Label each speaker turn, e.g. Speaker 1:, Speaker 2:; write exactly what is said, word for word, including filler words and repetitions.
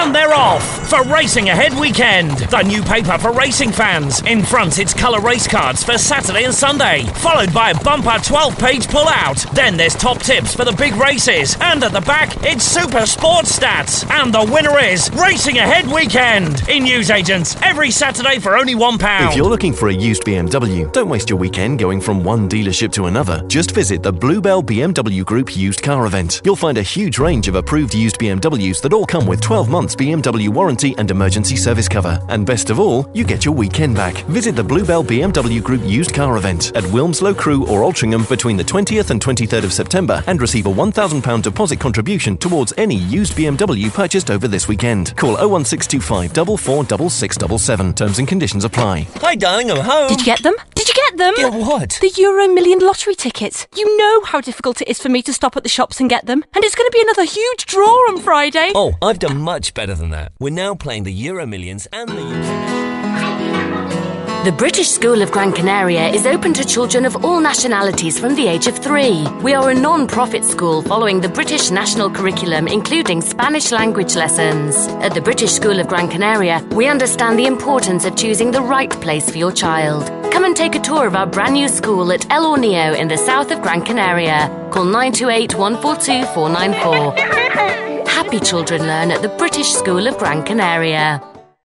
Speaker 1: And they're off for Racing Ahead Weekend, the new paper for racing fans. In front, it's colour race cards for Saturday and Sunday, followed by a bumper twelve-page pull-out. Then there's top tips for the big races, and at the back, it's super sports stats. And the winner is Racing Ahead Weekend in newsagents every Saturday for only one pound.
Speaker 2: If you're looking for a used B M W, don't waste your weekend going from one dealership to another. Just visit the Bluebell B M W Group used car event. You'll find a huge range of approved used B M Ws that all come with twelve months B M W warranty and emergency service cover. And best of all, you get your weekend back. Visit the Bluebell B M W Group used car event at Wilmslow Crew or Altrincham between the twentieth and twenty-third of September and receive a one thousand pounds deposit contribution towards any used B M W purchased over this weekend. Call oh one six two five, four four six six seven seven. Terms and conditions apply.
Speaker 3: Hi darling, I'm home.
Speaker 4: Did you get them? Did you get them?
Speaker 3: Get what?
Speaker 4: The Euro Million lottery tickets. You know how difficult it is for me to stop at the shops and get them. And it's going to be another huge draw on Friday.
Speaker 3: Oh, I've done much better than that. We're now playing the Euro Millions and the U K.
Speaker 5: The British School of Gran Canaria is open to children of all nationalities from the age of three. We are a non-profit school following the British national curriculum, including Spanish language lessons. At the British School of Gran Canaria, we understand the importance of choosing the right place for your child. Come and take a tour of our brand new school at El Hornillo in the south of Gran Canaria. Call nine two eight, one four two, four nine four. Happy children learn at the British School of Gran Canaria.